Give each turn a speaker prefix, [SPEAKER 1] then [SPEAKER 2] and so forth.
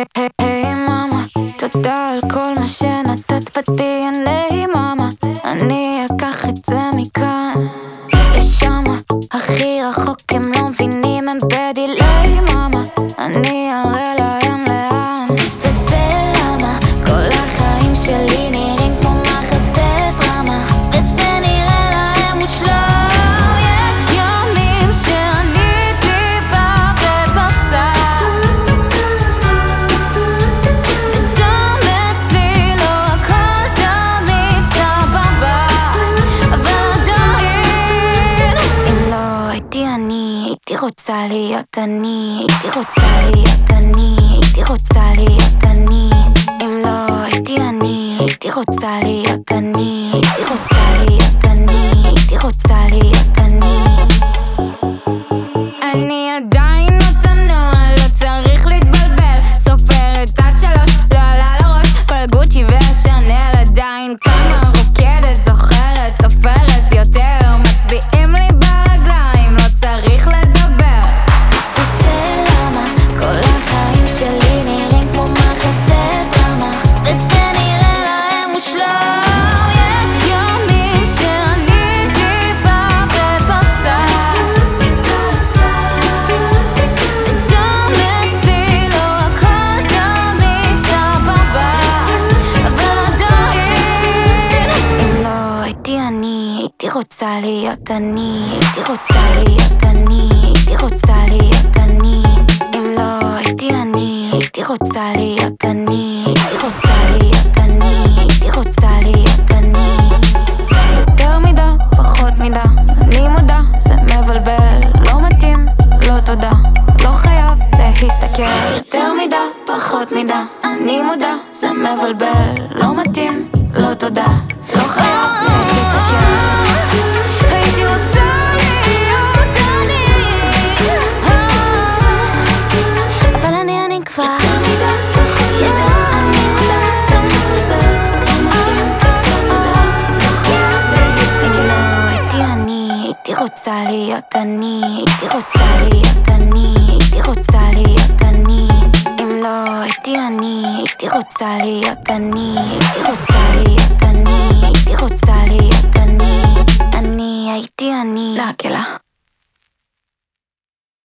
[SPEAKER 1] היי מאמה, תודה על כל מה שנתת ב-DNA מאמה. אני אקח את זה מכאן לשמה, הכי רחוק הם לא מבינים, הם בדיליי מאמה. אני אראה להם לאן, וזה למה כל החיים שלי נראים כמו מחזה דרמה, וזה נראה להם מושלם. יש ימים שאני טיפה בבשר, וגם אצלי לא הכל תמיד סבבה, אבל עדיין אם לא הייתי אני, הייתי רוצה להיות אני, הייתי רוצה להיות אני, הייתי רוצה להיות אני. אם לא הייתי אני, הייתי רוצה להיות אני, הייתי רוצה להיות אני, הייתי רוצה להיות אני. אני עדיין אותנו, לא צריך להתבלבל, סופרת עד 3, לא עלה לראש כל גוצ'י והשנל. עדיין כמה רוקדת, זוכרת, סופרת יותר, מצביעים לי ברגליים, לא צריך לדבר. וזה למה כל החיים שלי נראים כמו מחזה דרמה, וזה נראה להם מושלם. יש ימים שאני טיפה בבשר, וגם אצלי לא הכל תמיד סבבה, אבל עדיין אם לא הייתי אני, הייתי רוצה להיות אני, הייתי רוצה להיות אני, הייתי רוצה להיות אני. אם לא הייתי אני, הייתי רוצה להיות אני, הייתי רוצה להיות אני, הייתי רוצה להיות אני. יותר מידה, פחות מידה, אני מודה, זה מבלבל, לא מתאים, לא תודה, לא חייב להסתכל. יותר מידה, פחות מידה, אני מודה, זה מבלבל, לא מתאים, לא תודה, לא חייב להסתכל. הייתי רוצה להיות אני, אבל אני כבר. יותר מידה, פחות מידה, אני מודה, זה מבלבל, לא מתאים, לא תודה, לא חייב להסתכל. לא הייתי אני, הייתי רוצה להיות אני, הייתי רוצה להיות אני, הייתי רוצה להיות אני. אם לא הייתי אני, הייתי רוצה להיות אני, הייתי רוצה להיות אני, הייתי רוצה להיות אני. אני הייתי אני, לא,